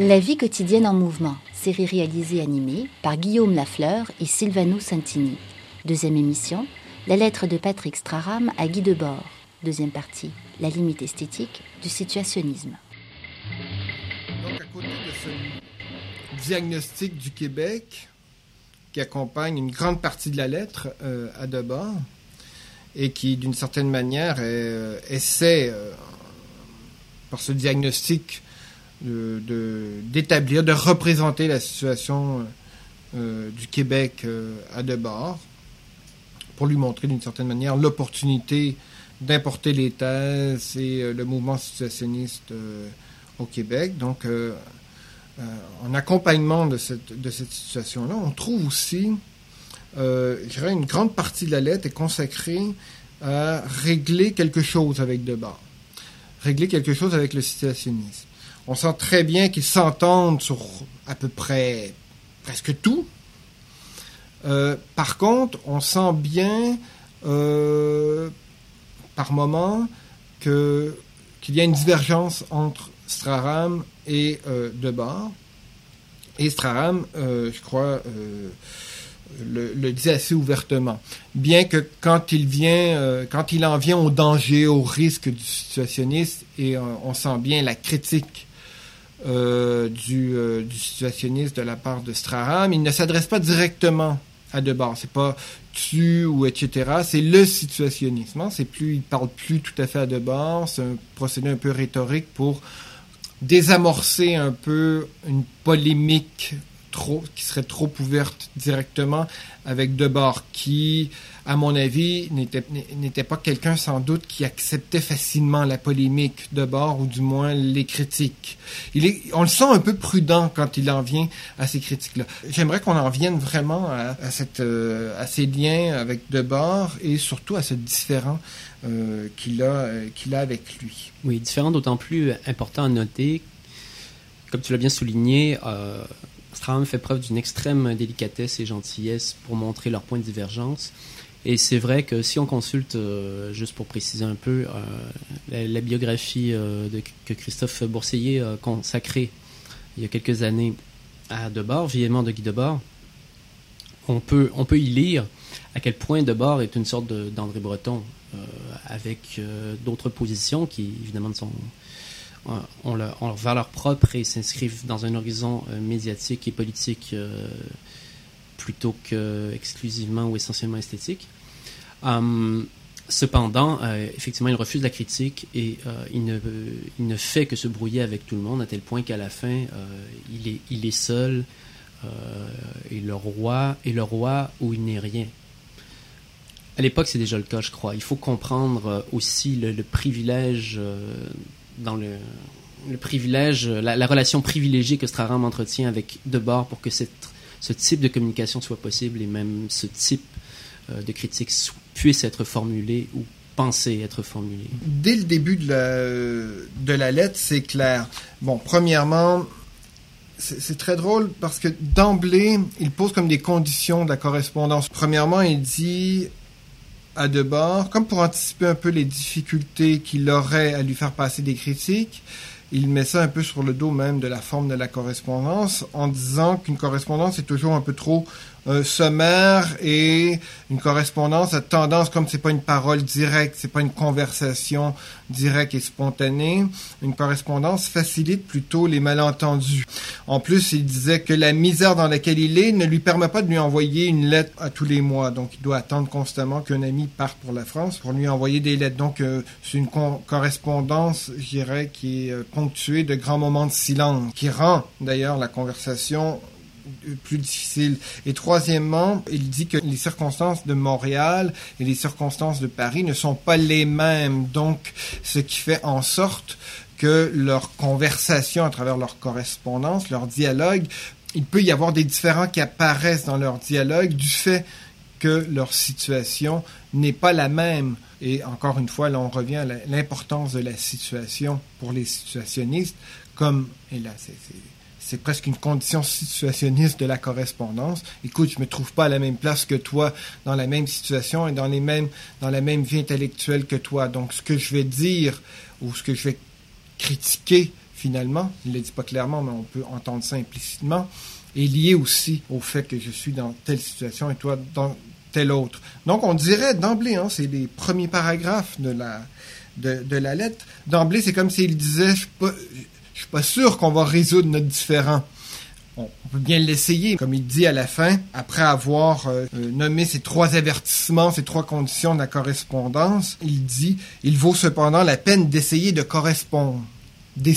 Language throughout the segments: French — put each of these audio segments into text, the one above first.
La vie quotidienne en mouvement, série réalisée et animée par Guillaume Lafleur et Silvano Santini. Deuxième émission, la lettre de Patrick Strachan à Guy Debord. Deuxième partie, la limite esthétique du situationnisme. Donc, à côté de ce diagnostic du Québec qui accompagne une grande partie de la lettre à Debord et qui, d'une certaine manière, essaie, par ce diagnostic, d'établir, de représenter la situation du Québec à Debord pour lui montrer d'une certaine manière l'opportunité d'importer les thèses et le mouvement situationniste au Québec. Donc, en accompagnement de cette situation-là, on trouve aussi, je dirais, une grande partie de la lettre est consacrée à régler quelque chose avec Debord, régler quelque chose avec le situationnisme. On sent très bien qu'ils s'entendent sur à peu près presque tout. Par contre, on sent bien par moment qu'il y a une divergence entre Strachan et Debord. Et Strachan, je crois, le dit assez ouvertement. Bien que quand il en vient au danger, au risque du situationniste, et on sent bien la critique du situationniste de la part de Strachan, il ne s'adresse pas directement à Debord. C'est pas tu ou etc. C'est le situationnisme. Il parle plus tout à fait à Debord. C'est un procédé un peu rhétorique pour désamorcer un peu une polémique qui serait trop ouverte directement avec Debord, qui, à mon avis, n'était pas quelqu'un sans doute qui acceptait facilement la polémique Debord, ou du moins les critiques. On le sent un peu prudent quand il en vient à ces critiques-là. J'aimerais qu'on en vienne vraiment à ces liens avec Debord et surtout à ce différend qu'il a avec lui. Oui, différent d'autant plus important à noter, comme tu l'as bien souligné, Strachan fait preuve d'une extrême délicatesse et gentillesse pour montrer leurs points de divergence. Et c'est vrai que si on consulte, juste pour préciser un peu, la biographie que Christophe Bourseiller a consacrée il y a quelques années à Debord, Vieillement de Guy Debord, on peut y lire à quel point Debord est une sorte d'André Breton, avec d'autres positions qui, évidemment, ont leur valeur propre et s'inscrivent dans un horizon médiatique et politique plutôt qu'exclusivement ou essentiellement esthétique. Cependant, effectivement, il refuse la critique et il ne fait que se brouiller avec tout le monde, à tel point qu'à la fin, il est seul et le roi où il n'est rien. À l'époque, c'est déjà le cas, je crois. Il faut comprendre aussi le privilège la relation privilégiée que Strachan entretient avec Debord pour que ce type de communication soit possible et même ce type de critique puisse être formulé ou pensé être formulé. Dès le début de la lettre, c'est clair. Bon, premièrement, c'est très drôle parce que d'emblée, il pose comme des conditions de la correspondance. Premièrement, il dit à Debord, comme pour anticiper un peu les difficultés qu'il aurait à lui faire passer des critiques, il met ça un peu sur le dos même de la forme de la correspondance, en disant qu'une correspondance est toujours un peu trop sommaire, et une correspondance a tendance, comme c'est pas une parole directe, c'est pas une conversation directe et spontanée, une correspondance facilite plutôt les malentendus. En plus, il disait que la misère dans laquelle il est ne lui permet pas de lui envoyer une lettre à tous les mois, donc il doit attendre constamment qu'un ami parte pour la France pour lui envoyer des lettres. Donc c'est une correspondance, je dirais, qui est ponctuée de grands moments de silence, qui rend d'ailleurs la conversation plus difficile. Et troisièmement, il dit que les circonstances de Montréal et les circonstances de Paris ne sont pas les mêmes. Donc, ce qui fait en sorte que leur conversation, à travers leur correspondance, leur dialogue, il peut y avoir des différends qui apparaissent dans leur dialogue du fait que leur situation n'est pas la même. Et encore une fois, là, on revient à l'importance de la situation pour les situationnistes, comme, et là, c'est presque une condition situationniste de la correspondance. Écoute, je me trouve pas à la même place que toi, dans la même situation et dans la même vie intellectuelle que toi. Donc, ce que je vais dire ou ce que je vais critiquer, finalement, il ne le dit pas clairement, mais on peut entendre ça implicitement, est lié aussi au fait que je suis dans telle situation et toi dans telle autre. Donc, on dirait d'emblée, c'est les premiers paragraphes de la lettre. D'emblée, c'est comme s'il disait, je suis pas sûr qu'on va résoudre notre différend. On peut bien l'essayer, comme il dit à la fin, après avoir nommé ces 3 avertissements, ces 3 conditions de la correspondance, il dit « Il vaut cependant la peine d'essayer de correspondre, décidément. »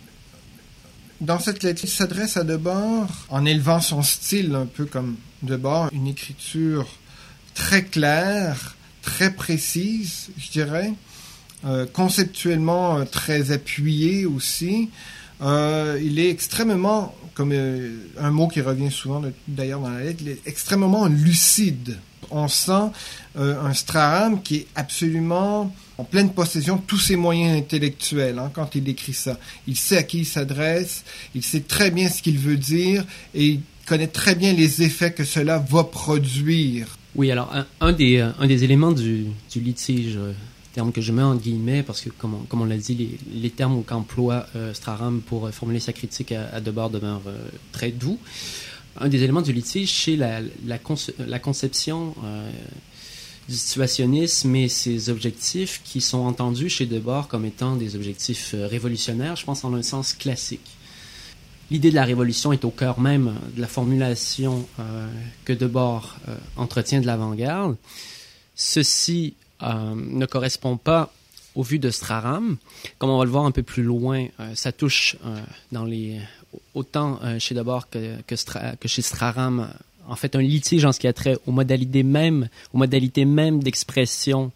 Dans cette lettre, il s'adresse à Debord en élevant son style, un peu comme Debord, une écriture très claire, très précise, je dirais, conceptuellement très appuyée aussi. Il est extrêmement, comme un mot qui revient souvent d'ailleurs dans la lettre, il est extrêmement lucide. On sent un Straham qui est absolument en pleine possession de tous ses moyens intellectuels quand il écrit ça. Il sait à qui il s'adresse, il sait très bien ce qu'il veut dire et il connaît très bien les effets que cela va produire. Oui, alors un des éléments du litige, terme que je mets en guillemets, parce que comme on l'a dit, les termes qu'emploie Straham pour formuler sa critique à Debord demeurent très doux. Un des éléments du litige, c'est la conception du situationnisme et ses objectifs qui sont entendus chez Debord comme étant des objectifs révolutionnaires, je pense en un sens classique. L'idée de la révolution est au cœur même de la formulation que Debord entretient de l'avant-garde. Ceci ne correspond pas aux vues de Straham. Comme on va le voir un peu plus loin, ça touche autant chez Debord que chez Straham, en fait, un litige en ce qui a trait aux modalités même d'expression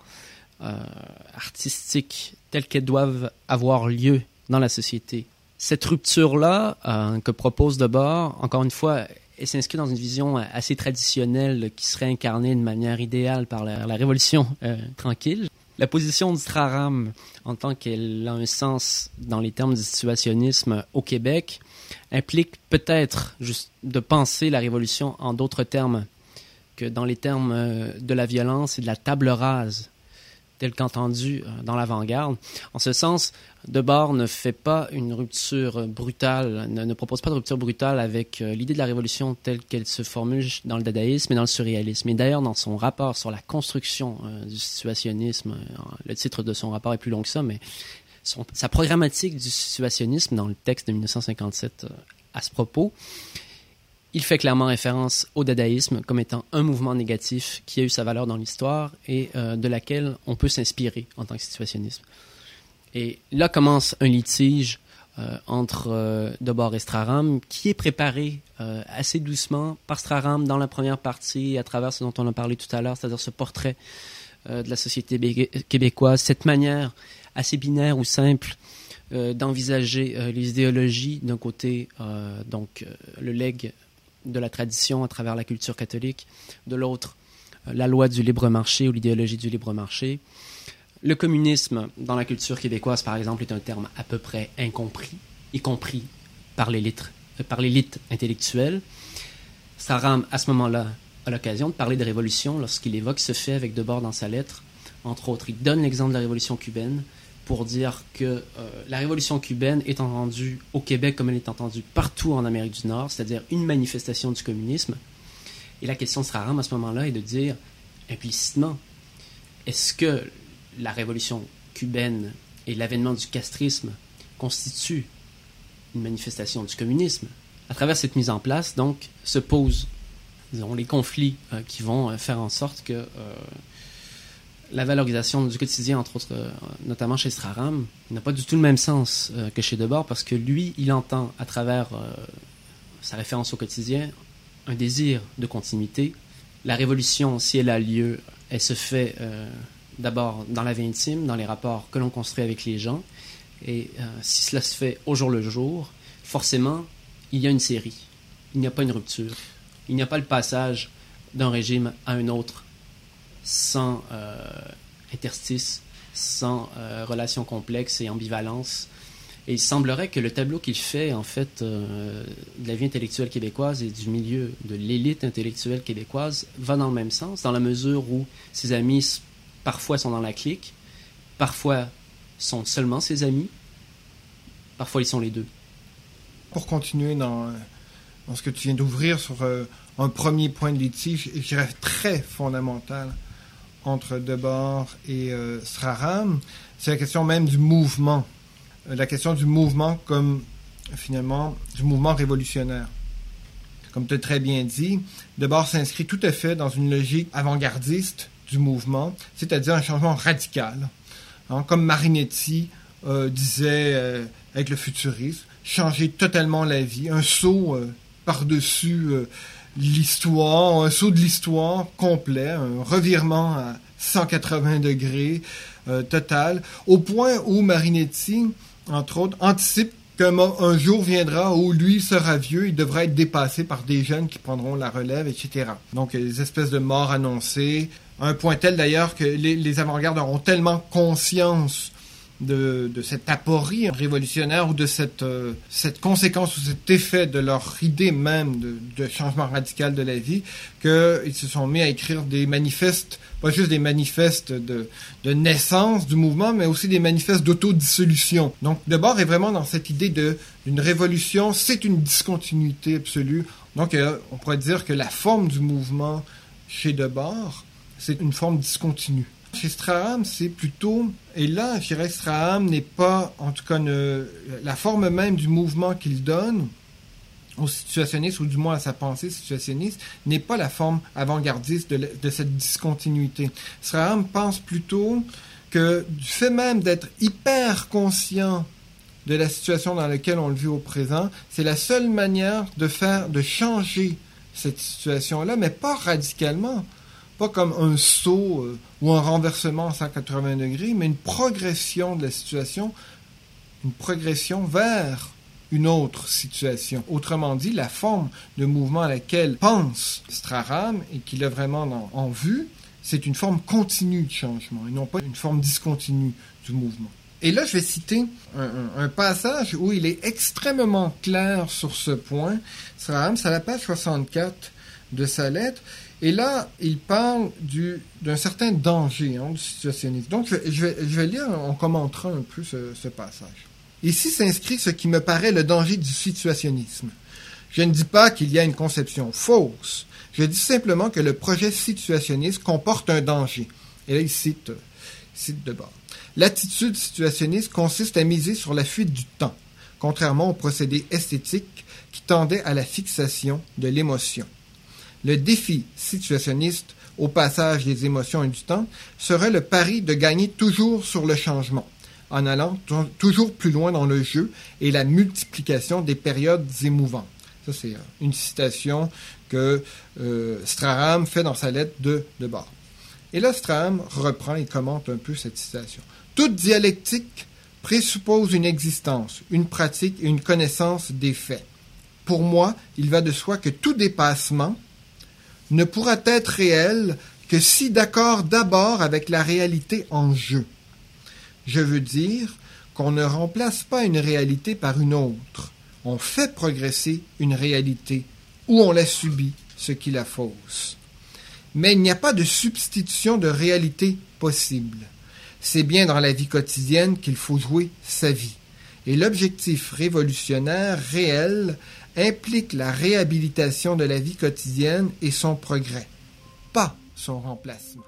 artistique telles qu'elles doivent avoir lieu dans la société. Cette rupture-là que propose Debord, encore une fois, elle s'inscrit dans une vision assez traditionnelle qui serait incarnée de manière idéale par la révolution tranquille. La position de Straham, en tant qu'elle a un sens dans les termes du situationnisme au Québec, implique peut-être juste de penser la révolution en d'autres termes que dans les termes de la violence et de la table rase, tel qu'entendu dans l'avant-garde. En ce sens, Debord ne fait pas une rupture brutale, ne propose pas de rupture brutale avec l'idée de la révolution telle qu'elle se formule dans le dadaïsme et dans le surréalisme. Et d'ailleurs, dans son rapport sur la construction du situationnisme, le titre de son rapport est plus long que ça, mais sa programmatique du situationnisme dans le texte de 1957 à ce propos, il fait clairement référence au dadaïsme comme étant un mouvement négatif qui a eu sa valeur dans l'histoire et de laquelle on peut s'inspirer en tant que situationnisme. Et là commence un litige entre Debord et Straham qui est préparé assez doucement par Straham dans la première partie à travers ce dont on a parlé tout à l'heure, c'est-à-dire ce portrait de la société québécoise, cette manière assez binaire ou simple d'envisager les idéologies d'un côté, le legs de la tradition à travers la culture catholique, de l'autre, la loi du libre marché ou l'idéologie du libre marché. Le communisme, dans la culture québécoise, par exemple, est un terme à peu près incompris, y compris par l'élite intellectuelle. Straham, à ce moment-là, a l'occasion de parler de révolution lorsqu'il évoque ce fait avec Debord dans sa lettre. Entre autres, il donne l'exemple de la révolution cubaine pour dire que la révolution cubaine est entendue au Québec comme elle est entendue partout en Amérique du Nord, c'est-à-dire une manifestation du communisme. Et la question de Straham à ce moment-là est de dire implicitement, est-ce que la révolution cubaine et l'avènement du castrisme constituent une manifestation du communisme? À travers cette mise en place, donc, se posent, disons, les conflits qui vont faire en sorte que la valorisation du quotidien, entre autres, notamment chez Straham, n'a pas du tout le même sens que chez Debord, parce que lui, il entend, à travers sa référence au quotidien, un désir de continuité. La révolution, si elle a lieu, elle se fait d'abord dans la vie intime, dans les rapports que l'on construit avec les gens, et si cela se fait au jour le jour, forcément, il y a une série. Il n'y a pas une rupture. Il n'y a pas le passage d'un régime à un autre sans interstice, sans relations complexes et ambivalence. Et il semblerait que le tableau qu'il fait, en fait, de la vie intellectuelle québécoise et du milieu de l'élite intellectuelle québécoise va dans le même sens, dans la mesure où ses amis parfois sont dans la clique, parfois sont seulement ses amis, Parfois, ils sont les deux. Pour continuer dans ce que tu viens d'ouvrir sur un premier point de litige, je dirais très fondamental entre Debord et Straham, c'est la question même du mouvement. La question du mouvement comme, finalement, du mouvement révolutionnaire. Comme tu as très bien dit, Debord s'inscrit tout à fait dans une logique avant-gardiste du mouvement, c'est-à-dire un changement radical. Hein, comme Marinetti disait avec le futurisme, changer totalement la vie, un saut par-dessus l'histoire, un saut de l'histoire complet, un revirement à 180 degrés total, au point où Marinetti, entre autres, anticipe qu'un jour viendra où lui sera vieux, il devra être dépassé par des jeunes qui prendront la relève, etc. Donc, des espèces de morts annoncées, à un point tel d'ailleurs que les avant-gardes auront tellement conscience de cette aporie révolutionnaire ou de cette conséquence ou cet effet de leur idée même de changement radical de la vie, qu'ils se sont mis à écrire des manifestes, pas juste des manifestes de naissance du mouvement, mais aussi des manifestes d'autodissolution. Donc, Debord est vraiment dans cette idée d'une révolution, c'est une discontinuité absolue. Donc, on pourrait dire que la forme du mouvement chez Debord, c'est une forme discontinue. Chez Straham, c'est plutôt... Et là, je dirais que Straham n'est pas, en tout cas, la forme même du mouvement qu'il donne au situationniste, ou du moins à sa pensée situationniste, n'est pas la forme avant-gardiste de cette discontinuité. Straham pense plutôt que du fait même d'être hyper conscient de la situation dans laquelle on le vit au présent, c'est la seule manière de changer cette situation-là, mais pas radicalement. Pas comme un saut ou un renversement à 180 degrés, mais une progression de la situation, une progression vers une autre situation. Autrement dit, la forme de mouvement à laquelle pense Straham et qu'il a vraiment en vue, c'est une forme continue de changement et non pas une forme discontinue du mouvement. Et là, je vais citer un passage où il est extrêmement clair sur ce point. Straham, c'est à la page 64 de sa lettre. Et là, il parle d'un certain danger du situationnisme. Donc, je vais lire, on commentera un peu ce passage. Ici s'inscrit ce qui me paraît le danger du situationnisme. Je ne dis pas qu'il y a une conception fausse. Je dis simplement que le projet situationniste comporte un danger. Et là, il cite Debord. L'attitude situationniste consiste à miser sur la fuite du temps, contrairement au procédé esthétique qui tendait à la fixation de l'émotion. Le défi situationniste au passage des émotions et du temps serait le pari de gagner toujours sur le changement, en allant toujours plus loin dans le jeu et la multiplication des périodes émouvantes. Ça, c'est une citation que Straham fait dans sa lettre de Debord. Et là, Straham reprend et commente un peu cette citation. Toute dialectique présuppose une existence, une pratique et une connaissance des faits. Pour moi, il va de soi que tout dépassement ne pourra être réel que si d'accord d'abord avec la réalité en jeu. Je veux dire qu'on ne remplace pas une réalité par une autre. On fait progresser une réalité ou on la subit, ce qui la fausse. Mais il n'y a pas de substitution de réalité possible. C'est bien dans la vie quotidienne qu'il faut jouer sa vie. Et l'objectif révolutionnaire réel implique la réhabilitation de la vie quotidienne et son progrès, pas son remplacement.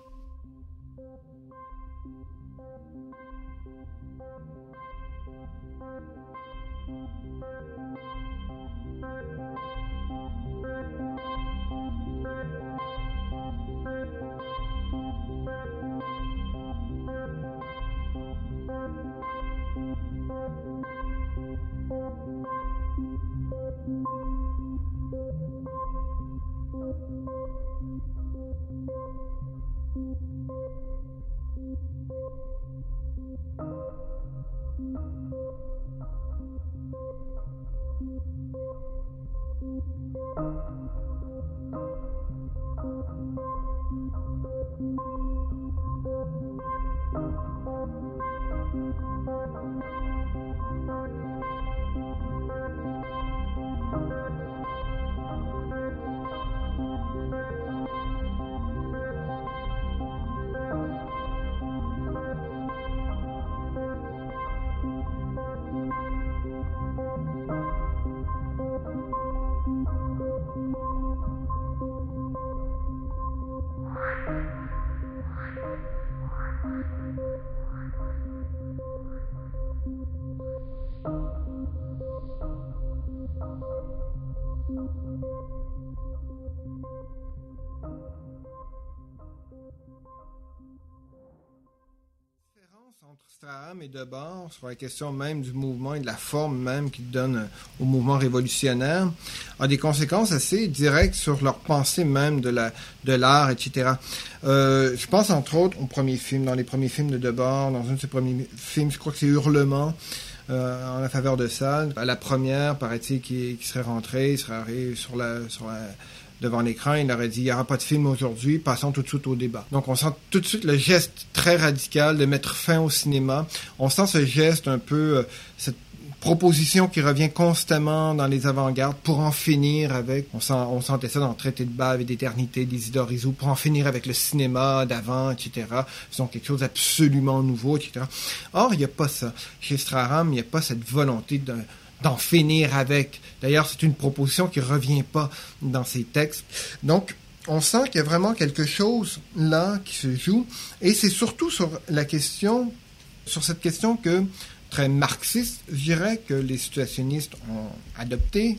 entre Straham et Debord sur la question même du mouvement et de la forme même qu'il donne au mouvement révolutionnaire a des conséquences assez directes sur leur pensée même de l'art, etc. Je pense entre autres au premier film, dans les premiers films de Debord, dans un de ses premiers films, je crois que c'est Hurlement, en la faveur de Sade. À la première, paraît-il qu'il serait rentré, il serait arrivé devant l'écran, il aurait dit « il n'y aura pas de film aujourd'hui, passons tout de suite au débat ». Donc on sent tout de suite le geste très radical de mettre fin au cinéma. On sent ce geste un peu, cette proposition qui revient constamment dans les avant-gardes pour en finir avec, on sentait ça dans le Traité de Bâle et d'Éternité d'Isidore Izoux, pour en finir avec le cinéma d'avant, etc. Faisons quelque chose d'absolument nouveau, etc. Or, il n'y a pas ça. Chez Straham, il n'y a pas cette volonté d'en finir avec. D'ailleurs, c'est une proposition qui revient pas dans ses textes. Donc, on sent qu'il y a vraiment quelque chose là qui se joue, et c'est surtout sur cette question que, très marxiste, je dirais que les situationnistes ont adapté,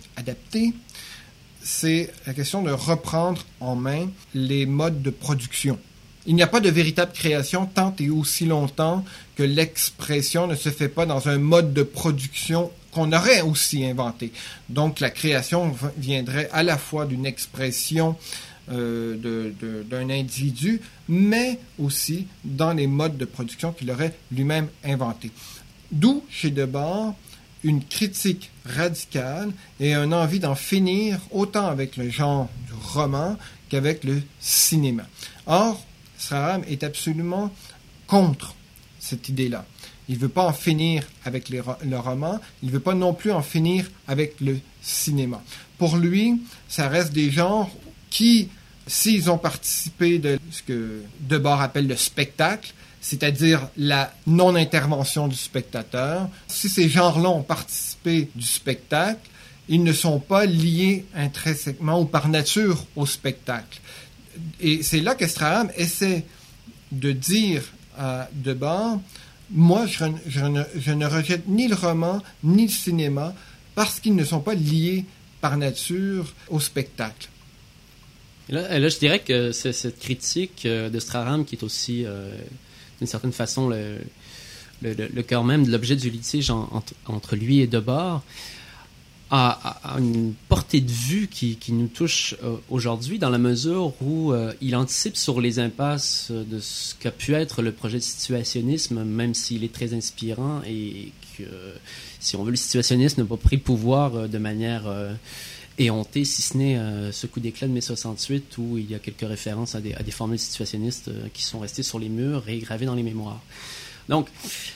c'est la question de reprendre en main les modes de production. Il n'y a pas de véritable création tant et aussi longtemps que l'expression ne se fait pas dans un mode de production qu'on aurait aussi inventé. Donc la création viendrait à la fois d'une expression d'un individu, mais aussi dans les modes de production qu'il aurait lui-même inventés. D'où, chez Debord, une critique radicale et une envie d'en finir autant avec le genre du roman qu'avec le cinéma. Or, Straham est absolument contre cette idée-là. Il ne veut pas en finir avec le roman, il ne veut pas non plus en finir avec le cinéma. Pour lui, ça reste des genres qui, s'ils ont participé de ce que Debord appelle le spectacle, c'est-à-dire la non-intervention du spectateur, si ces genres-là ont participé du spectacle, ils ne sont pas liés intrinsèquement ou par nature au spectacle. Et c'est là que Straham essaie de dire à Debord, moi, je ne rejette ni le roman, ni le cinéma, parce qu'ils ne sont pas liés par nature au spectacle. Et là, je dirais que c'est cette critique de Straham qui est aussi, d'une certaine façon, le cœur même de l'objet du litige entre lui et Debord, a une portée de vue qui nous touche aujourd'hui, dans la mesure où il anticipe sur les impasses de ce qu'a pu être le projet de situationnisme, même s'il est très inspirant et que, si on veut, le situationnisme n'a pas pris le pouvoir de manière éhontée, si ce n'est ce coup d'éclat de mai 68, où il y a quelques références à des formules situationnistes qui sont restées sur les murs et gravées dans les mémoires. Donc,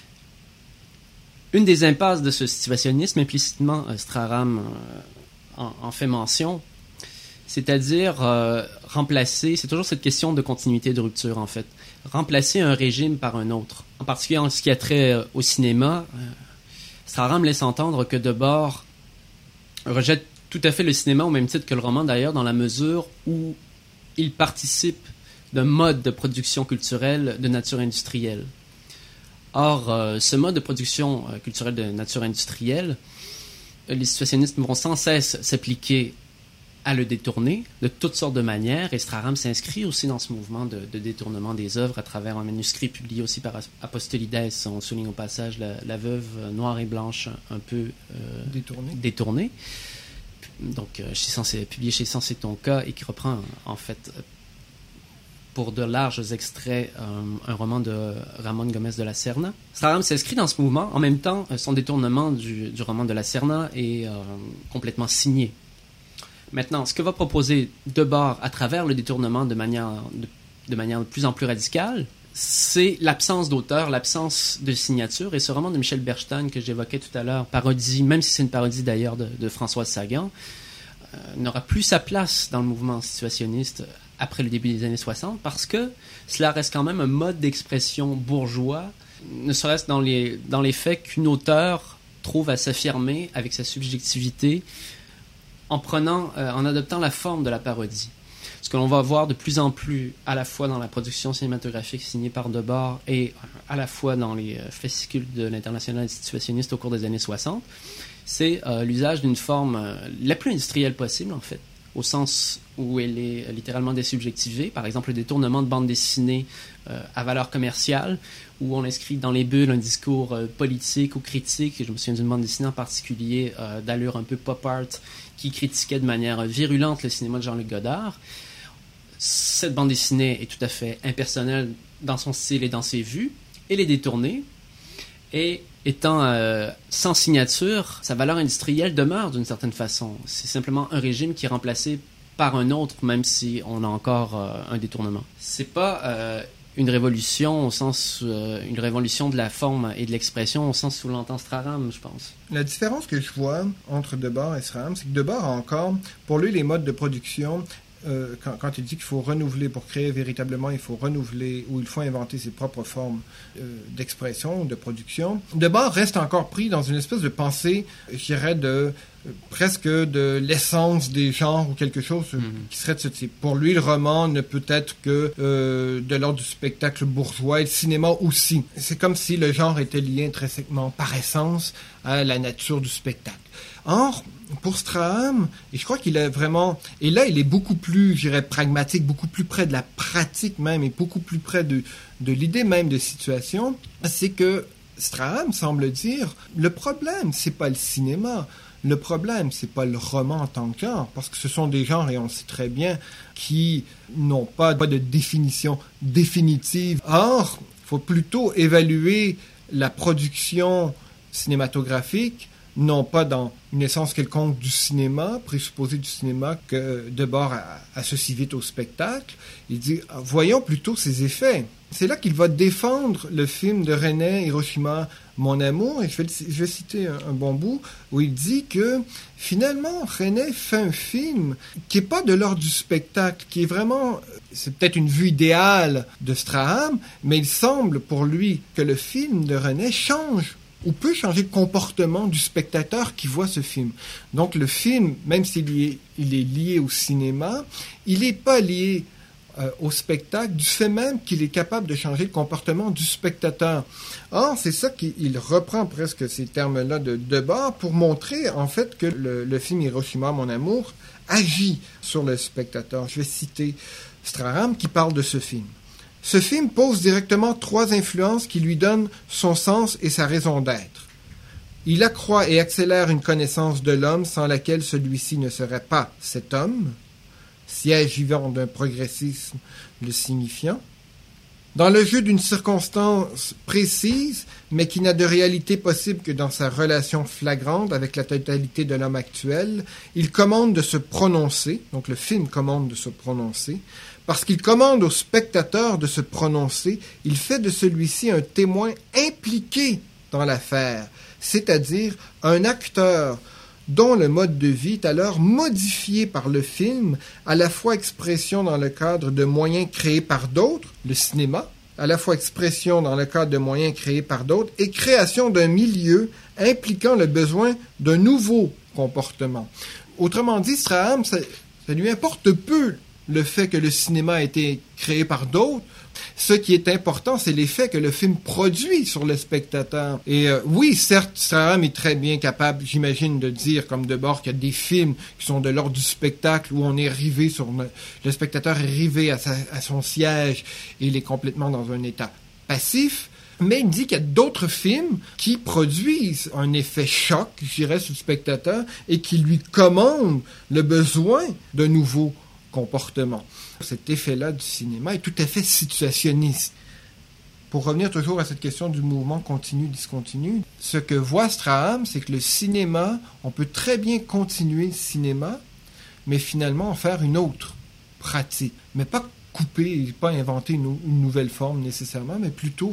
une des impasses de ce situationnisme, implicitement, Straham en fait mention, c'est-à-dire remplacer, c'est toujours cette question de continuité et de rupture, en fait, remplacer un régime par un autre. En particulier en ce qui a trait au cinéma, Straham laisse entendre que Debord rejette tout à fait le cinéma, au même titre que le roman d'ailleurs, dans la mesure où il participe d'un mode de production culturelle de nature industrielle. Or, ce mode de production culturelle de nature industrielle, les situationnistes vont sans cesse s'appliquer à le détourner de toutes sortes de manières, et Straham s'inscrit aussi dans ce mouvement de détournement des œuvres à travers un manuscrit publié aussi par Apostolides. On souligne au passage la veuve noire et blanche un peu détournée. Donc, publié chez Sens et Tonka, et qui reprend en fait pour de larges extraits un roman de Ramon Gómez de la Serna. Straham s'inscrit dans ce mouvement. En même temps, son détournement du roman de la Serna est complètement signé. Maintenant, ce que va proposer Debord à travers le détournement de manière de plus en plus radicale, c'est l'absence d'auteur, l'absence de signature. Et ce roman de Michel Bechstein que j'évoquais tout à l'heure, parodie, même si c'est une parodie d'ailleurs de Françoise Sagan, n'aura plus sa place dans le mouvement situationniste après le début des années 60, parce que cela reste quand même un mode d'expression bourgeois, ne serait-ce dans les faits qu'une auteure trouve à s'affirmer avec sa subjectivité en adoptant la forme de la parodie. Ce que l'on va voir de plus en plus, à la fois dans la production cinématographique signée par Debord et à la fois dans les fascicules de l'Internationale situationniste au cours des années 60, c'est l'usage d'une forme la plus industrielle possible, en fait, au sens où elle est littéralement désubjectivée. Par exemple, le détournement de bande dessinée à valeur commerciale, où on inscrit dans les bulles un discours politique ou critique. Je me souviens d'une bande dessinée en particulier d'allure un peu pop art qui critiquait de manière virulente le cinéma de Jean-Luc Godard. Cette bande dessinée est tout à fait impersonnelle dans son style et dans ses vues. Elle est détournée. Et étant sans signature, sa valeur industrielle demeure d'une certaine façon. C'est simplement un régime qui est remplacé par un autre, même si on a encore un détournement. C'est pas une révolution au sens, une révolution de la forme et de l'expression au sens où l'entend Straham, je pense. La différence que je vois entre Debord et Straham, c'est que Debord a encore, pour lui, les modes de production. Quand il dit qu'il faut renouveler pour créer véritablement, il faut renouveler ou il faut inventer ses propres formes d'expression, de production. Debord reste encore pris dans une espèce de pensée, je dirais, presque de l'essence des genres ou quelque chose qui serait de ce type. Pour lui, le roman ne peut être que de l'ordre du spectacle bourgeois et le cinéma aussi. C'est comme si le genre était lié intrinsèquement par essence à la nature du spectacle. Or, pour Straham, et je crois qu'il est vraiment... Et là, il est beaucoup plus, je dirais, pragmatique, beaucoup plus près de la pratique même, et beaucoup plus près de l'idée même de situation, c'est que Straham semble dire, le problème, c'est pas le cinéma, le problème, c'est pas le roman en tant que genre, parce que ce sont des genres, et on le sait très bien, qui n'ont pas de définition définitive. Or, il faut plutôt évaluer la production cinématographique non pas dans une essence quelconque du cinéma, présupposée du cinéma, que Debord associe vite au spectacle. Il dit, voyons plutôt ses effets. C'est là qu'il va défendre le film de René, Hiroshima, Mon amour, et je vais citer un bon bout, où il dit que, finalement, René fait un film qui n'est pas de l'ordre du spectacle, qui est vraiment... C'est peut-être une vue idéale de Straham, mais il semble, pour lui, que le film de René change ou peut changer le comportement du spectateur qui voit ce film. Donc le film, même s'il est lié au cinéma, il n'est pas lié au spectacle, du fait même qu'il est capable de changer le comportement du spectateur. Or, c'est ça qu'il reprend presque ces termes-là de Debord pour montrer en fait que le film Hiroshima, Mon amour agit sur le spectateur. Je vais citer Straham qui parle de ce film. Ce film pose directement 3 influences qui lui donnent son sens et sa raison d'être. Il accroît et accélère une connaissance de l'homme sans laquelle celui-ci ne serait pas cet homme, siège vivant d'un progressisme le signifiant. Dans le jeu d'une circonstance précise, mais qui n'a de réalité possible que dans sa relation flagrante avec la totalité de l'homme actuel, il commande de se prononcer, donc le film commande de se prononcer. Parce qu'il commande au spectateur de se prononcer, il fait de celui-ci un témoin impliqué dans l'affaire, c'est-à-dire un acteur dont le mode de vie est alors modifié par le film, à la fois expression dans le cadre de moyens créés par d'autres, le cinéma, à la fois expression dans le cadre de moyens créés par d'autres, et création d'un milieu impliquant le besoin d'un nouveau comportement. Autrement dit, Straham, ça lui importe peu le fait que le cinéma a été créé par d'autres. Ce qui est important, c'est l'effet que le film produit sur le spectateur. Et oui, certes, Straham est très bien capable, j'imagine, de dire, comme Debord, qu'il y a des films qui sont de l'ordre du spectacle, où on est rivé sur... Le spectateur est rivé à son siège et il est complètement dans un état passif. Mais il dit qu'il y a d'autres films qui produisent un effet choc, je dirais, sur le spectateur et qui lui commandent le besoin d'un nouveau comportement. Cet effet-là du cinéma est tout à fait situationniste. Pour revenir toujours à cette question du mouvement continu-discontinu, ce que voit Straham, c'est que le cinéma, on peut très bien continuer le cinéma, mais finalement en faire une autre pratique. Mais pas couper, pas inventer une nouvelle forme nécessairement, mais plutôt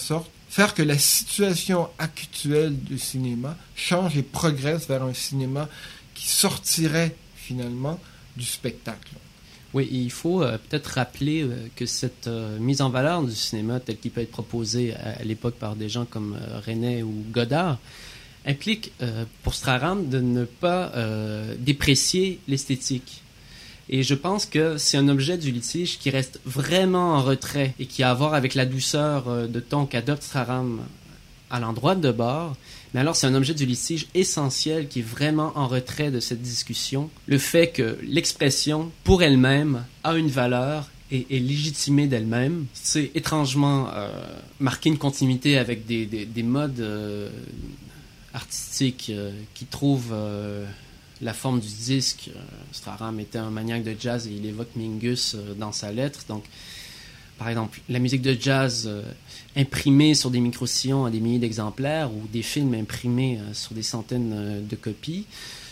faire que la situation actuelle du cinéma change et progresse vers un cinéma qui sortirait finalement du spectacle. Oui, il faut peut-être rappeler que cette mise en valeur du cinéma tel qu'il peut être proposé à l'époque par des gens comme René ou Godard implique pour Straham de ne pas déprécier l'esthétique. Et je pense que c'est un objet du litige qui reste vraiment en retrait et qui a à voir avec la douceur de ton qu'adopte Straham à l'endroit de Debord, mais alors c'est un objet du litige essentiel qui est vraiment en retrait de cette discussion. Le fait que l'expression, pour elle-même, a une valeur et est légitimée d'elle-même. C'est étrangement marquer une continuité avec des modes artistiques qui trouvent la forme du disque. Straham était un maniaque de jazz et il évoque Mingus dans sa lettre. Donc, par exemple, la musique de jazz imprimée sur des micro-sillons à des milliers d'exemplaires ou des films imprimés sur des centaines de copies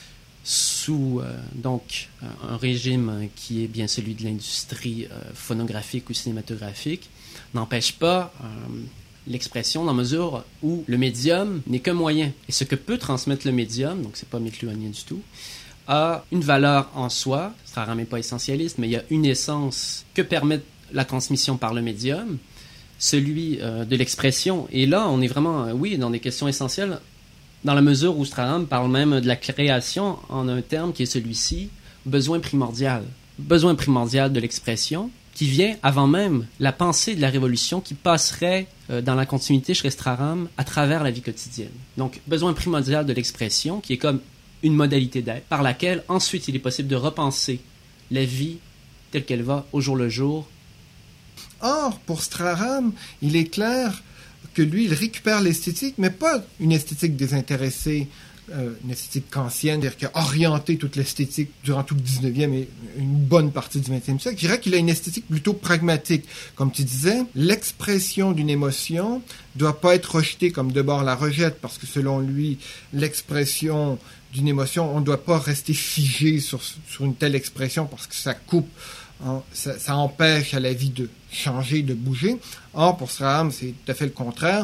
sous donc un régime qui est bien celui de l'industrie phonographique ou cinématographique n'empêche pas l'expression dans mesure où le médium n'est qu'un moyen. Et ce que peut transmettre le médium, donc c'est pas mécluhanien du tout, a une valeur en soi. Straham n'est pas essentialiste, mais il y a une essence que permet la transmission par le médium, celui de l'expression. Et là, on est vraiment, oui, dans des questions essentielles, dans la mesure où Straham parle même de la création en un terme qui est celui-ci, besoin primordial. Besoin primordial de l'expression, qui vient avant même la pensée de la Révolution qui passerait dans la continuité chez Straham à travers la vie quotidienne. Donc, besoin primordial de l'expression, qui est comme une modalité d'être, par laquelle ensuite il est possible de repenser la vie telle qu'elle va au jour le jour. Or, pour Straham, il est clair que lui, il récupère l'esthétique, mais pas une esthétique désintéressée, une esthétique kantienne, c'est-à-dire qui a orienté toute l'esthétique durant tout le 19e et une bonne partie du 20e siècle. Je dirais qu'il a une esthétique plutôt pragmatique. Comme tu disais, l'expression d'une émotion doit pas être rejetée comme Debord la rejette, parce que selon lui, l'expression d'une émotion, on ne doit pas rester figé sur une telle expression parce que ça coupe, hein, ça empêche à la vie de changer, de bouger. Or, pour Straham, c'est tout à fait le contraire.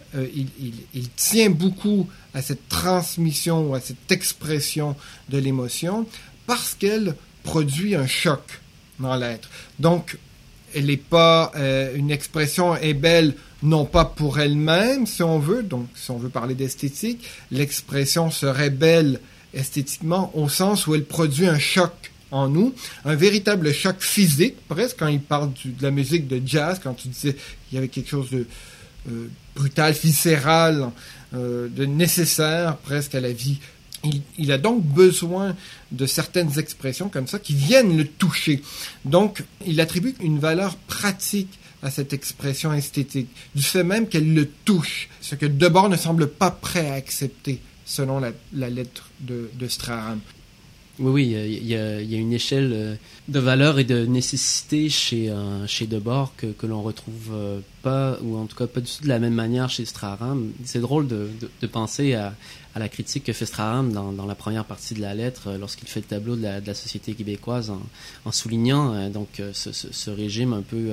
Il tient beaucoup à cette transmission, à cette expression de l'émotion, parce qu'elle produit un choc dans l'être. Donc, elle n'est pas une expression est belle, non pas pour elle-même, si on veut. Donc, si on veut parler d'esthétique, l'expression serait belle esthétiquement au sens où elle produit un choc en nous, un véritable choc physique, presque, quand il parle de la musique de jazz, quand tu disais qu'il y avait quelque chose de brutal, viscéral, de nécessaire presque à la vie. Il a donc besoin de certaines expressions comme ça qui viennent le toucher. Donc, il attribue une valeur pratique à cette expression esthétique, du fait même qu'elle le touche, ce que Debord ne semble pas prêt à accepter, selon la lettre de Straham. Oui, il y a une échelle de valeur et de nécessité chez Debord que l'on retrouve pas, ou en tout cas pas du tout de la même manière chez Straham. C'est drôle de penser à la critique que fait Straham dans la première partie de la lettre, lorsqu'il fait le tableau de la société québécoise, en soulignant donc ce régime un peu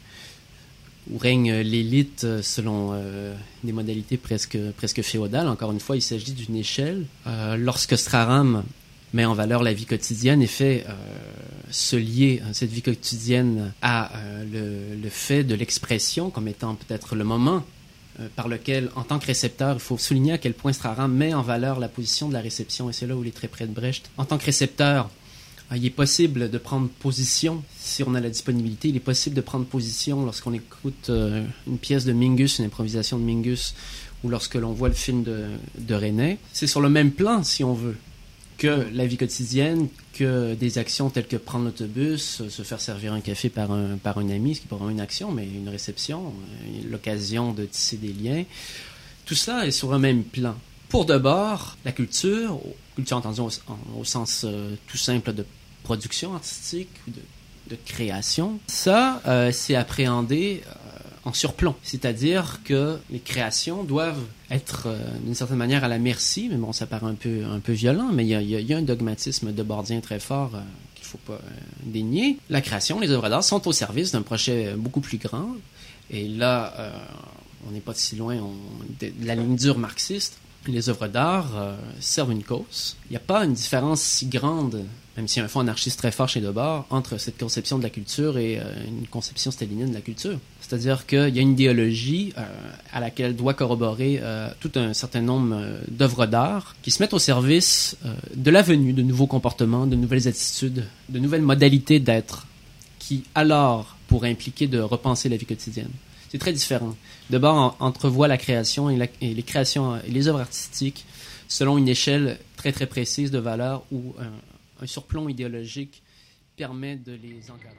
où règne l'élite selon des modalités presque féodales. Encore une fois, il s'agit d'une échelle. Lorsque Straham met en valeur la vie quotidienne et fait se lier cette vie quotidienne à le fait de l'expression comme étant peut-être le moment par lequel, en tant que récepteur, il faut souligner à quel point Straham met en valeur la position de la réception, et c'est là où il est très près de Brecht. En tant que récepteur, il est possible de prendre position, si on a la disponibilité, il est possible de prendre position lorsqu'on écoute une pièce de Mingus, une improvisation de Mingus, ou lorsque l'on voit le film de René. C'est sur le même plan, si on veut, que la vie quotidienne, que des actions telles que prendre l'autobus, se faire servir un café par un ami, ce qui n'est pas vraiment une action, mais une réception, l'occasion de tisser des liens. Tout ça est sur un même plan. Pour Debord, la culture entendue au sens tout simple de production artistique, ou de création, ça, c'est appréhendé en surplomb. C'est-à-dire que les créations doivent être d'une certaine manière à la merci, mais bon, ça paraît un peu violent, mais il y a un dogmatisme debordien très fort qu'il ne faut pas dénier. La création, les œuvres d'art sont au service d'un projet beaucoup plus grand, et là, on n'est pas si loin de la ligne dure marxiste. Les œuvres d'art servent une cause. Il n'y a pas une différence si grande, même s'il y a un fond anarchiste très fort chez Debord, entre cette conception de la culture et une conception stalinienne de la culture. C'est-à-dire qu'il y a une idéologie à laquelle doit corroborer tout un certain nombre d'œuvres d'art qui se mettent au service de la venue de nouveaux comportements, de nouvelles attitudes, de nouvelles modalités d'être, qui alors pourraient impliquer de repenser la vie quotidienne. c'est très différent. Debord entrevoit la création et les créations et les œuvres artistiques selon une échelle très très précise de valeur où un surplomb idéologique permet de les encadrer.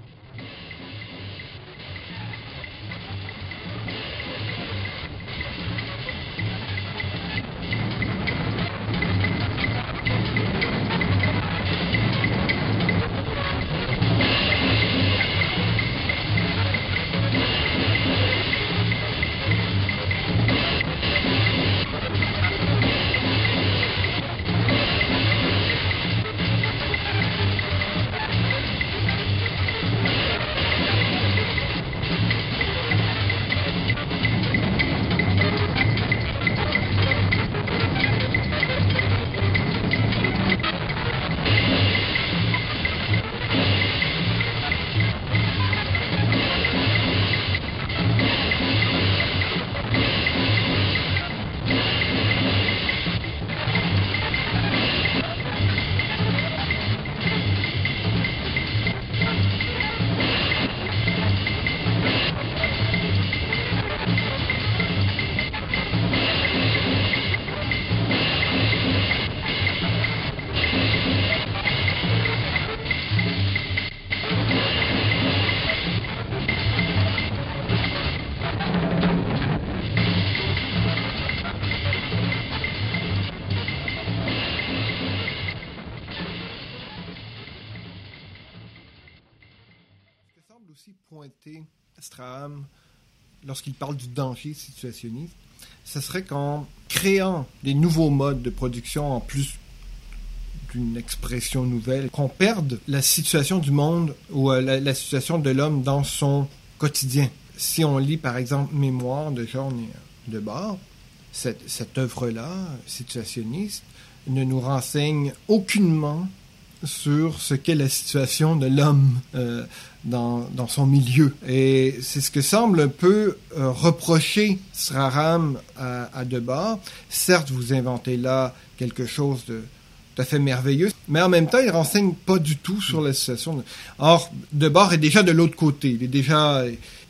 Aussi pointer Strahan lorsqu'il parle du danger situationniste, ce serait qu'en créant des nouveaux modes de production en plus d'une expression nouvelle, qu'on perde la situation du monde ou la situation de l'homme dans son quotidien. Si on lit par exemple Mémoire de Jean Debord, cette œuvre-là, situationniste, ne nous renseigne aucunement sur ce qu'est la situation de l'homme dans son milieu. Et c'est ce que semble un peu reprocher Strahan à Debord. Certes, vous inventez là quelque chose de tout à fait merveilleux, mais en même temps, il ne renseigne pas du tout sur la situation. Or, Debord est déjà de l'autre côté. Il est déjà,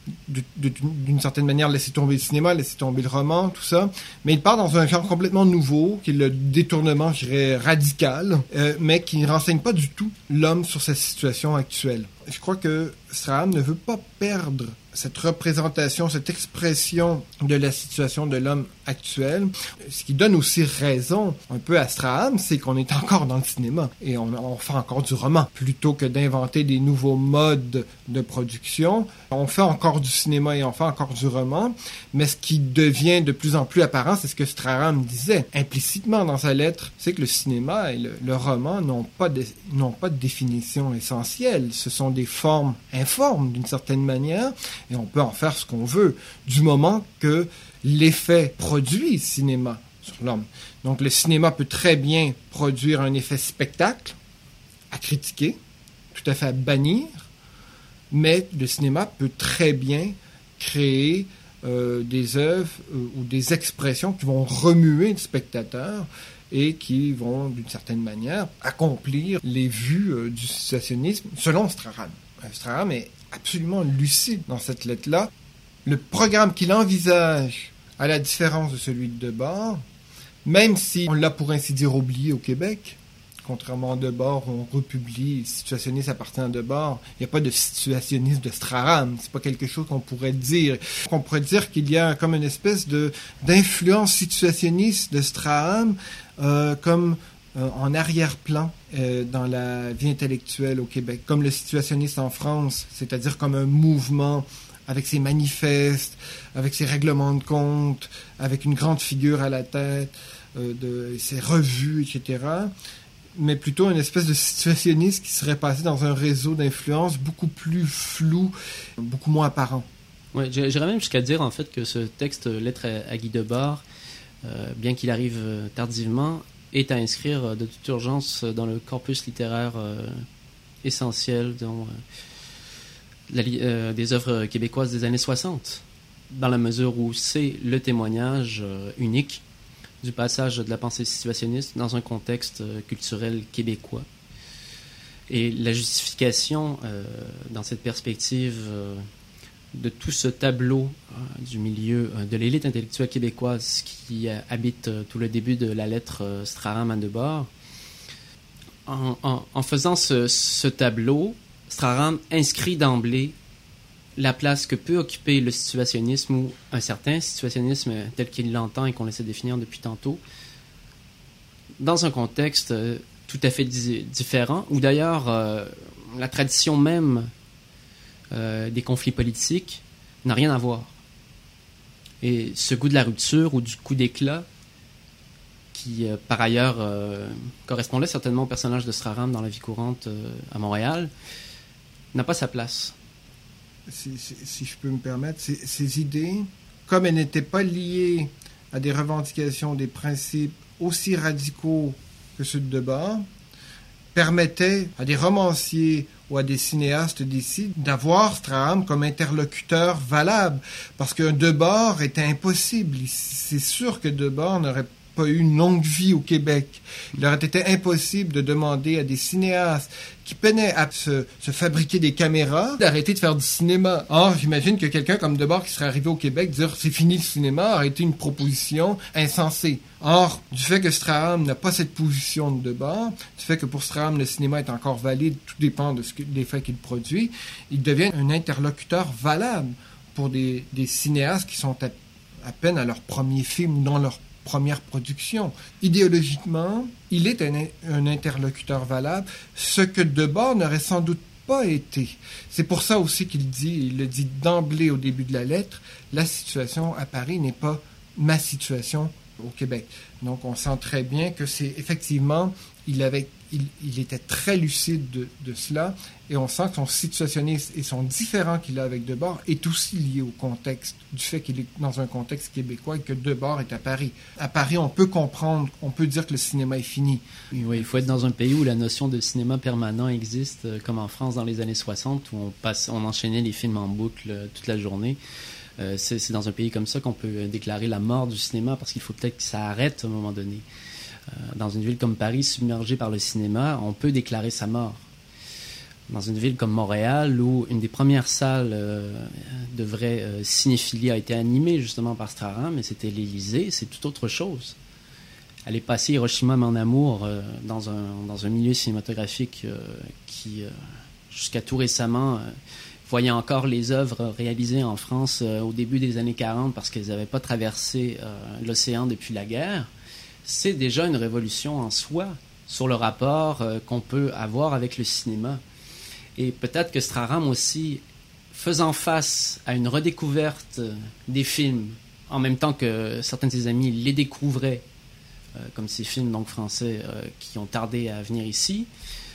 d'une certaine manière, laissé tomber le cinéma, laissé tomber le roman, tout ça. Mais il part dans un genre complètement nouveau, qui est le détournement, je dirais, radical, mais qui ne renseigne pas du tout l'homme sur sa situation actuelle. Je crois que Strahan ne veut pas perdre cette représentation, cette expression de la situation de l'homme actuel. Ce qui donne aussi raison un peu à Strahan, c'est qu'on est encore dans le cinéma et on fait encore du roman. Plutôt que d'inventer des nouveaux modes de production, on fait encore du cinéma et on fait encore du roman, mais ce qui devient de plus en plus apparent, c'est ce que Strahan disait implicitement dans sa lettre, c'est que le cinéma et le roman n'ont pas de définition essentielle. Ce sont des formes informes d'une certaine manière, et on peut en faire ce qu'on veut, du moment que l'effet produit cinéma sur l'homme. Donc le cinéma peut très bien produire un effet spectacle, à critiquer, tout à fait à bannir, mais le cinéma peut très bien créer des œuvres ou des expressions qui vont remuer le spectateur et qui vont, d'une certaine manière, accomplir les vues du situationnisme, selon Strahan. Strahan est absolument lucide dans cette lettre-là. Le programme qu'il envisage, à la différence de celui de Debord, même si on l'a pour ainsi dire oublié au Québec, contrairement à Debord, on republie situationniste à partir de Debord, il n'y a pas de situationnisme de Strahan, c'est pas quelque chose qu'on pourrait dire. On pourrait dire qu'il y a comme une espèce d'influence situationniste de Strahan, comme en arrière-plan dans la vie intellectuelle au Québec, comme le situationniste en France, c'est-à-dire comme un mouvement avec ses manifestes, avec ses règlements de compte, avec une grande figure à la tête, ses revues, etc., mais plutôt une espèce de situationniste qui serait passé dans un réseau d'influence beaucoup plus flou, beaucoup moins apparent. Ouais, j'irais même jusqu'à dire en fait que ce texte Lettre à Guy Debord, bien qu'il arrive tardivement, est à inscrire de toute urgence dans le corpus littéraire essentiel dont, des œuvres québécoises des années 60, dans la mesure où c'est le témoignage unique du passage de la pensée situationniste dans un contexte culturel québécois. Et la justification, dans cette perspective de tout ce tableau du milieu de l'élite intellectuelle québécoise qui habite tout le début de la lettre Straham à Debord. En faisant ce tableau, Straham inscrit d'emblée la place que peut occuper le situationnisme ou un certain situationnisme tel qu'il l'entend et qu'on essaie de définir depuis tantôt, dans un contexte tout à fait différent, où d'ailleurs la tradition même des conflits politiques n'a rien à voir. Et ce goût de la rupture ou du coup d'éclat, qui par ailleurs correspondait certainement au personnage de Straham dans la vie courante à Montréal, n'a pas sa place. Si je peux me permettre, ces idées, comme elles n'étaient pas liées à des revendications, des principes aussi radicaux que ceux de Debord, permettaient à des romanciers ou à des cinéastes d'ici d'avoir Straham comme interlocuteur valable, parce qu'un Debord était impossible. C'est sûr que Debord n'aurait pas eu une longue vie au Québec. Il aurait été impossible de demander à des cinéastes qui peinaient à se fabriquer des caméras d'arrêter de faire du cinéma. Or, j'imagine que quelqu'un comme Debord qui serait arrivé au Québec dire « c'est fini le cinéma » aurait été une proposition insensée. Or, du fait que Straham n'a pas cette position de Debord, du fait que pour Straham le cinéma est encore valide, tout dépend des faits qu'il produit, il devient un interlocuteur valable pour des cinéastes qui sont à peine à leur premier film ou dans leur première production. Idéologiquement, il est un interlocuteur valable, ce que Debord n'aurait sans doute pas été. C'est pour ça aussi il le dit d'emblée au début de la lettre, la situation à Paris n'est pas ma situation au Québec. Donc on sent très bien que c'est effectivement, il était très lucide de cela, et on sent que son situationnisme et son différent qu'il a avec Debord est aussi lié au contexte, du fait qu'il est dans un contexte québécois et que Debord est à Paris. À Paris, on peut comprendre, on peut dire que le cinéma est fini. Oui, il faut être dans un pays où la notion de cinéma permanent existe, comme en France dans les années 60, où on enchaînait les films en boucle toute la journée. C'est dans un pays comme ça qu'on peut déclarer la mort du cinéma, parce qu'il faut peut-être que ça arrête à un moment donné. Dans une ville comme Paris, submergée par le cinéma, on peut déclarer sa mort. Dans une ville comme Montréal, où une des premières salles de vraie cinéphilie a été animée justement par Straham, mais c'était l'Élysée, c'est tout autre chose. Aller passer Hiroshima Mon Amour dans un milieu cinématographique qui, jusqu'à tout récemment, voyait encore les œuvres réalisées en France au début des années 40 parce qu'elles n'avaient pas traversé l'océan depuis la guerre, c'est déjà une révolution en soi sur le rapport qu'on peut avoir avec le cinéma. Et peut-être que Straham aussi, faisant face à une redécouverte des films, en même temps que certains de ses amis les découvraient, comme ces films donc français qui ont tardé à venir ici,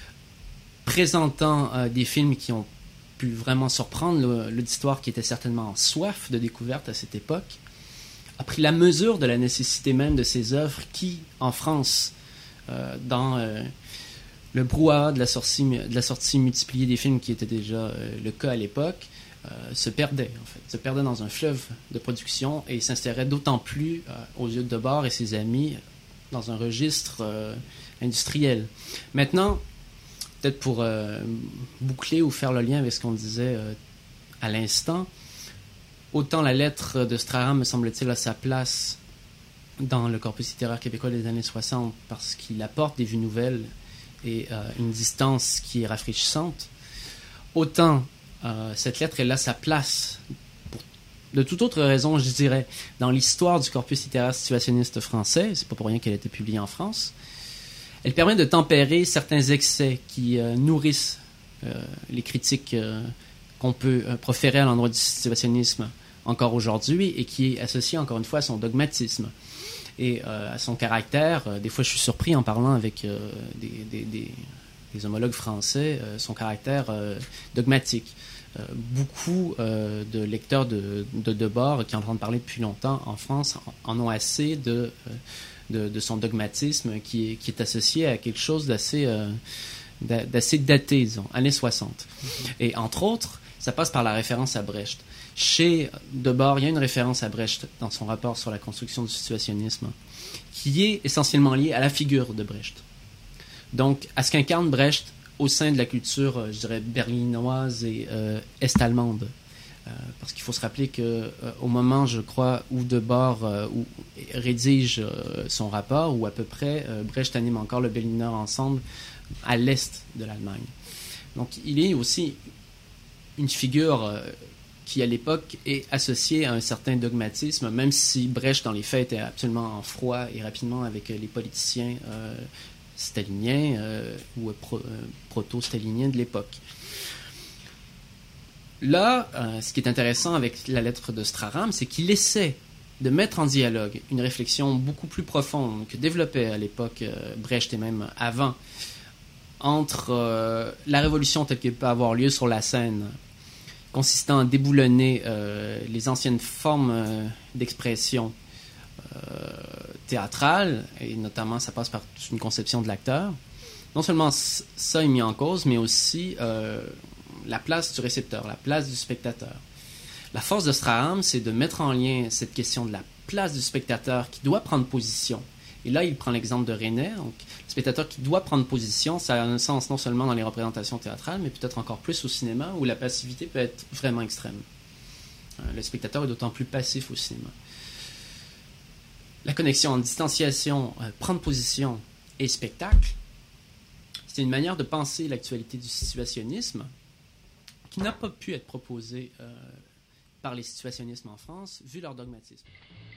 présentant des films qui ont pu vraiment surprendre l'auditoire qui était certainement en soif de découverte à cette époque, a pris la mesure de la nécessité même de ces œuvres qui, en France, dans le brouhaha de la sortie multipliée des films qui était déjà le cas à l'époque, se perdaient dans un fleuve de production et s'inséraient d'autant plus aux yeux de Debord et ses amis dans un registre industriel. Maintenant, peut-être pour boucler ou faire le lien avec ce qu'on disait à l'instant, autant la lettre de Straham, me semble-t-il, a sa place dans le corpus littéraire québécois des années 60 parce qu'il apporte des vues nouvelles et une distance qui est rafraîchissante, autant cette lettre, elle a sa place, de toute autre raison, je dirais, dans l'histoire du corpus littéraire situationniste français. C'est pas pour rien qu'elle a été publiée en France. Elle permet de tempérer certains excès qui nourrissent les critiques qu'on peut proférer à l'endroit du situationnisme encore aujourd'hui et qui est associé encore une fois à son dogmatisme et à son caractère. Des fois, je suis surpris en parlant avec des homologues français, son caractère dogmatique. Beaucoup de lecteurs de Debord qui entendent parler depuis longtemps en France en ont assez de son dogmatisme qui est associé à quelque chose d'assez daté, disons, années 60. Et entre autres, ça passe par la référence à Brecht. Chez Debord, il y a une référence à Brecht dans son rapport sur la construction du situationnisme qui est essentiellement liée à la figure de Brecht. Donc, à ce qu'incarne Brecht au sein de la culture, je dirais, berlinoise et est-allemande Parce qu'il faut se rappeler que au moment, je crois, où Debord rédige son rapport, ou à peu près, Brecht anime encore le Berliner Ensemble à l'est de l'Allemagne. Donc il est aussi une figure qui, à l'époque, est associée à un certain dogmatisme, même si Brecht, dans les faits, était absolument en froid et rapidement avec les politiciens staliniens ou proto-staliniens de l'époque. Là, ce qui est intéressant avec la lettre de Straham, c'est qu'il essaie de mettre en dialogue une réflexion beaucoup plus profonde que développait à l'époque Brecht et même avant, entre la révolution telle qu'elle peut avoir lieu sur la scène, consistant à déboulonner les anciennes formes d'expression théâtrale, et notamment ça passe par une conception de l'acteur. Non seulement ça est mis en cause, mais aussi la place du récepteur, la place du spectateur. La force de Straham, c'est de mettre en lien cette question de la place du spectateur qui doit prendre position. Et là, il prend l'exemple de René. Donc, le spectateur qui doit prendre position, ça a un sens non seulement dans les représentations théâtrales, mais peut-être encore plus au cinéma, où la passivité peut être vraiment extrême. Le spectateur est d'autant plus passif au cinéma. La connexion entre distanciation, prendre position et spectacle, c'est une manière de penser l'actualité du situationnisme qui n'a pas pu être proposée par les situationnismes en France, vu leur dogmatisme.